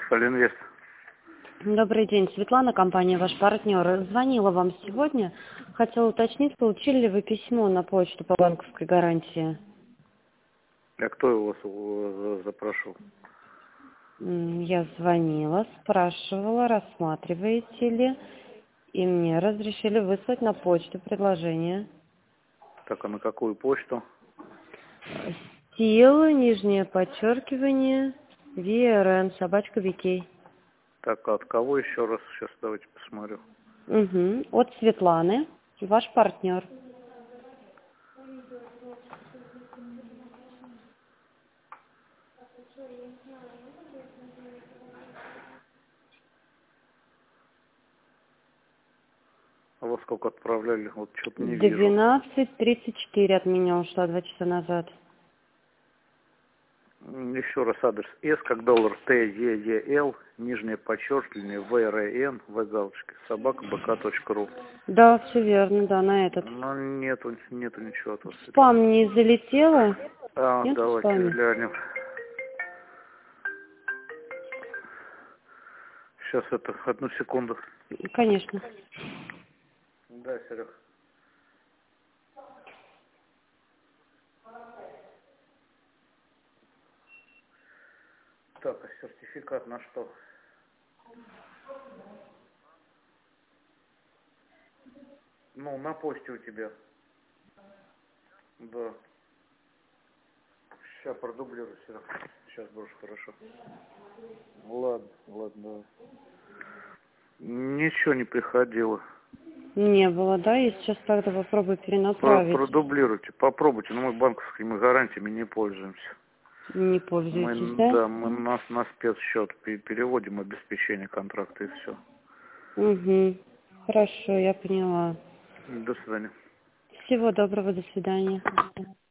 Альфа-Инвест. Добрый день, Светлана, компания «Ваш партнер». Звонила вам сегодня. Хотела уточнить, получили ли вы письмо на почту по банковской гарантии? А кто его запрашивал? Я звонила, спрашивала, рассматриваете ли, и мне разрешили выслать на почту предложение. Так, а на какую почту? Стил, нижнее подчеркивание, VRN, собачка VK. Так, а от кого еще раз? Сейчас давайте посмотрю. От Светланы, ваш партнер. А во сколько отправляли? Вот что-то не вижу. 12:34 от меня ушла 2 часа назад. Еще раз адрес. С как доллар, Т, Е, Е, Л, нижнее подчеркивание, В, Р, Н, В галочки, собака, бк.ру. Да, все верно, да, на этот. Но нету ничего от вас. Спам не залетело? Нет в Давайте спаме? глянем. Сейчас одну секунду. Конечно. Да, Серег. Так, а сертификат на что? Ну, на почте у тебя. Да. Сейчас продублирую, Серег. Сейчас брошу, хорошо. Ладно, давай. Ничего не приходило. Не было, да? Я сейчас тогда попробую перенаправить. Продублируйте, попробуйте. Но мы банковскими гарантиями не пользуемся. Не пользуетесь, да? Мы на спецсчет переводим обеспечение контракта и все. Хорошо, я поняла. До свидания. Всего доброго, до свидания.